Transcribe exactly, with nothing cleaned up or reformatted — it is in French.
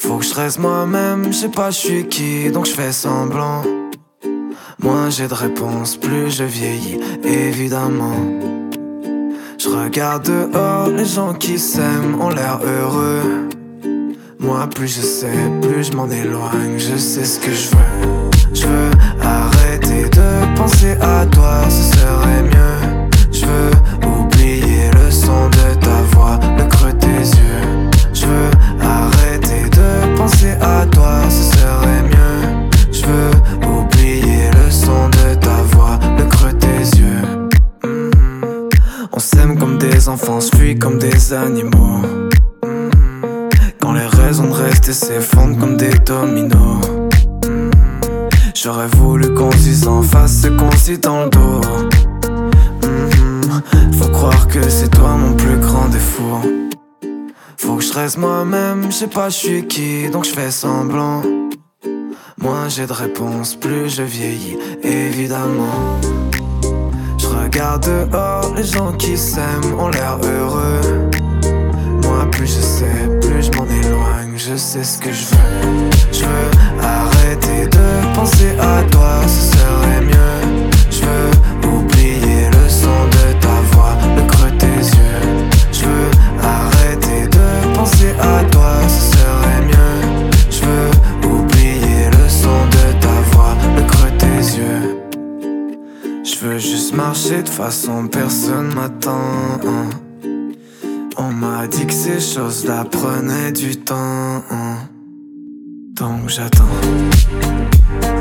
Faut que je reste moi-même, je sais pas je suis qui, donc je fais semblant. Moins j'ai de réponses, plus je vieillis, évidemment. Je regarde dehors, les gens qui s'aiment ont l'air heureux. Moi plus je sais, plus je m'en éloigne, je sais ce que je veux. Je veux arrêter de penser à toi, ce serait mieux. Je veux oublier le son de ta voix, le creux de tes yeux. Je veux arrêter de penser à toi, ce serait mieux. Je veux oublier le son de ta voix, le creux de tes yeux. mm-hmm. On s'aime comme des enfants, on se fuit comme des animaux. mm-hmm. Quand les raisons de rester s'effondrent comme des dominos. mm-hmm. J'aurais voulu qu'on se dise en face ce qu'on se dit dans le dos. mm-hmm. Faut croire que c'est toi mon plus grand défaut. Faut que je reste moi-même, je sais pas je suis qui, donc je fais semblant. Moins j'ai de réponses, plus je vieillis, évidemment. Je regarde dehors, les gens qui s'aiment ont l'air heureux. Moi plus je sais, plus je m'en éloigne, je sais ce que je veux. Je veux arrêter de penser à toi, ce serait mieux. Je veux oublier le son de ta voix, le creux de tes yeux. Je veux arrêter de penser à toi, ce serait mieux. Je veux oublier le son de ta voix, le creux de tes yeux. Je veux juste marcher de façon personne m'attend. On m'a dit que ces choses-là prenaient du temps, donc j'attends.